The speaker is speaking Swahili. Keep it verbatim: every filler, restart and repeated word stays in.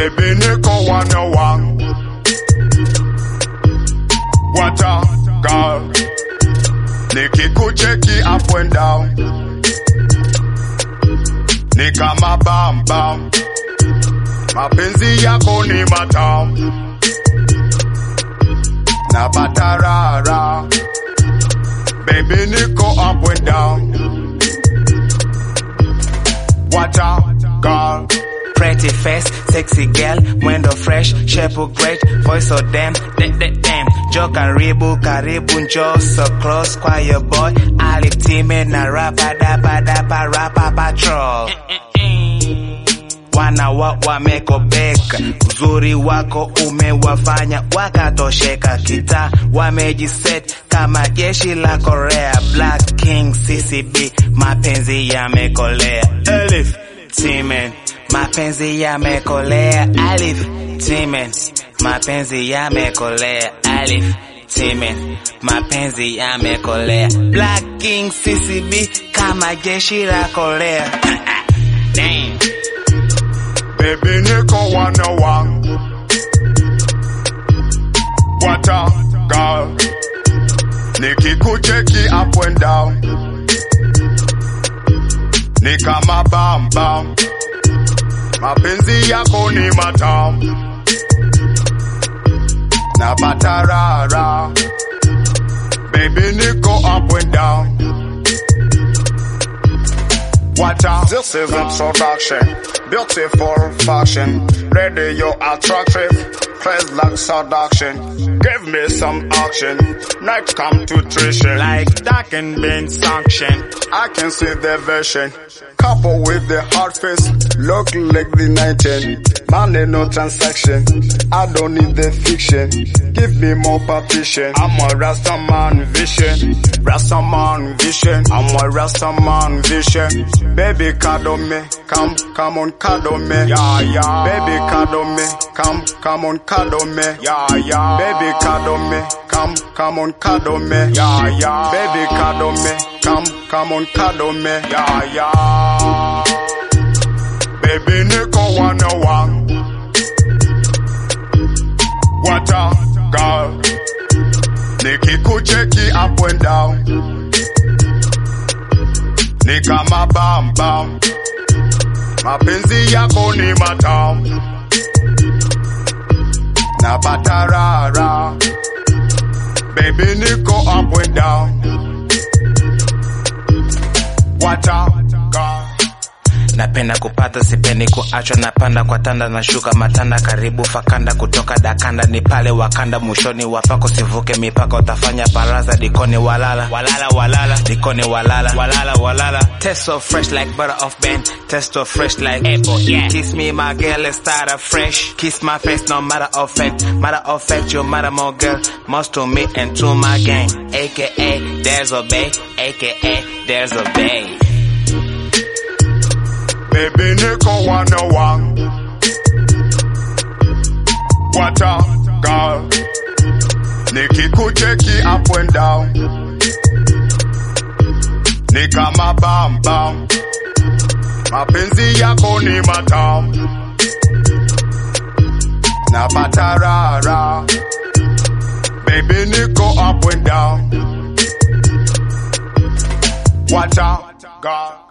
Baby niko one oh one. What a girl. Nikikucheki up and down. Ni kama bam bam. Mapenzi yako ni matamu. Na batarara. Baby niko up and down. What a girl. Pretty face, sexy girl, mwendo fresh, shape great, voice so damn, damn, damn, damn. Jo karibu, karibu njo, so close kwa your boy, Alif Time na rapa dapa dapa rapa patrol. Wana wa wamekobeka, uzuri wako umewafanya wakatosheka, kita wamejiset kama jeshi la Korea, Black King C C B, mapenzi yamekolea. Alif Time, mapenzi yamekolea. Alif Time, mapenzi yamekolea. Alif Time, mapenzi yamekolea. Black King C C B kama jeshi la Korea. Damn. Baby niko one oh one. What a girl. Nikikucheki up and down. Ni kama bam bam. Mapenzi yako ni matamu. Na batarara. Baby niko up and down. What a This is introduction. Beautiful fashion. Radio attractive. Face like seduction. Give me some action. Night come to tuition. Like that can be sanctioned. I can see the vision. Couple with the hard face, look like the nineteen. Money no transaction, I don't need the fiction. Give me more partition. I'm a Rastaman vision, Rastaman vision. I'm a Rastaman vision. Baby cuddle me, come, come on cuddle me, yeah yeah. Baby cuddle me, come, come on cuddle me, yeah yeah. Baby cuddle me, come, come on cuddle me, yeah yeah. Baby cuddle me, come, come on cuddle me, yeah yeah. Baby niko one oh one. What a girl. Nikikucheki up and down. Ni kama bam bam. Mapenzi yako ni matamu. Na batarara. Baby niko up and down. What a girl. Napenda kupata sipendi kuachwa, napanda kwa tanda na shuka matanda, karibu fakanda kutoka dakanda, ni pale wakanda mwishoni wapako, sivuke mipaka utafanya baraza, dikoni walala walala walala, dikoni walala walala walala. Taste so fresh like butter of Ben, taste so fresh like apple, yeah. Kiss me my girl, let's start afresh. Kiss my face, no matter of fact, matter of fact you matter more girl, most to me and to my gang, aka there's a bay, aka there's a bay. Baby niko one oh one. What a girl. Nikikucheki up and down. Ni kama bam bam. Mapenzi yako ni matamu. Na batarara. Baby niko up and down. What a girl.